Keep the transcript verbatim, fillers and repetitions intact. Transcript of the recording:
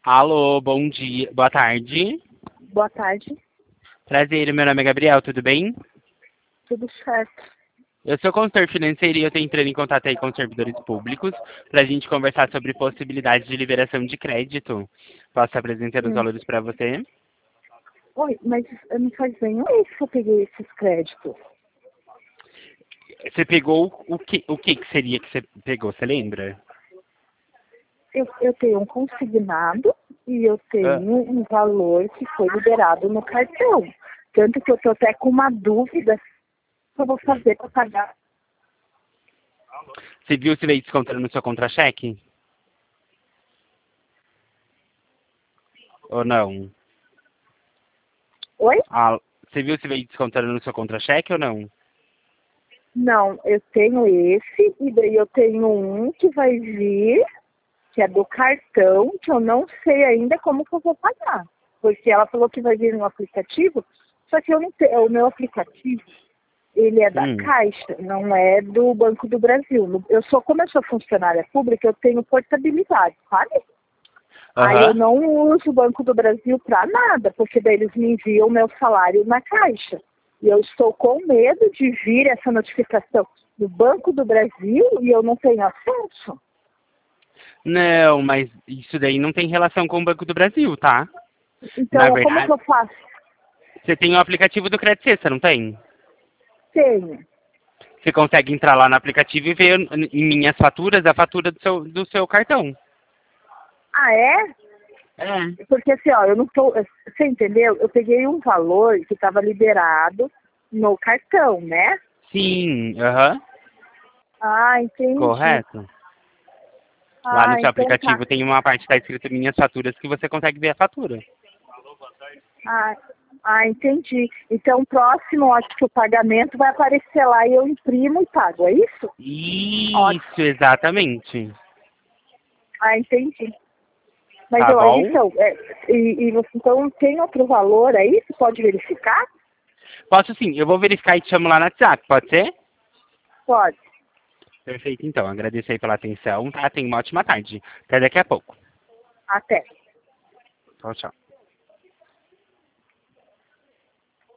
Alô, bom dia, boa tarde. Boa tarde, Prazer, meu nome é Gabriel, tudo bem? tudo certo. Eu sou consultor financeiro e eu estou entrando em contato aí com os servidores públicos para a gente conversar sobre possibilidades de liberação de crédito. Posso apresentar os Hum. valores para você? Oi, mas não faz bem um mês que eu peguei esses créditos. Você pegou o que, o que que seria que você pegou, você lembra? Eu, eu tenho um consignado e eu Ah, tenho um valor que foi liberado no cartão. Tanto que eu estou até com uma dúvida que eu vou fazer para pagar. Você viu se veio descontando no seu contra-cheque? Ou não? Oi? Ah, você viu se veio descontando no seu contra-cheque ou não? Não, eu tenho esse e daí eu tenho um que vai vir, que é do cartão, que eu não sei ainda como que eu vou pagar. Porque ela falou que vai vir no aplicativo, só que eu não tenho, o meu aplicativo, ele é da Hum, Caixa, não é do Banco do Brasil. No- Eu sou, como eu sou funcionária pública, eu tenho portabilidade, sabe? Aí eu aham. não uso o Banco do Brasil para nada, porque daí eles me enviam o meu salário na Caixa. E eu estou com medo de vir essa notificação do Banco do Brasil e eu não tenho acesso. Não, mas isso daí não tem relação com o Banco do Brasil, tá? Na Então, como que verdade, eu faço? você tem o aplicativo do Credit Cessa, não tem? Tenho. Você consegue entrar lá no aplicativo e ver em minhas faturas a fatura do seu, do seu cartão. Ah, é? É. Porque assim, ó, eu não tô. Você entendeu? Eu peguei um valor que estava liberado no cartão, né? Sim, aham, Ah, entendi. correto. Lá no Ah, seu então tá. aplicativo tem uma parte que está escrito minhas faturas que você consegue ver a fatura. Ah, ah, entendi. Então, próximo, acho que o pagamento vai aparecer lá e eu imprimo e pago, é isso? Isso, Ótimo. exatamente. Ah, entendi. Mas Tá eu, bom? então, é, e, e você então tem outro valor aí? Você pode verificar? Posso sim, eu vou verificar e te chamo lá no WhatsApp, pode ser? Pode. Perfeito, então. Agradeço aí pela atenção, tá? Tenha uma ótima tarde. Até daqui a pouco. Até. Tchau, tchau.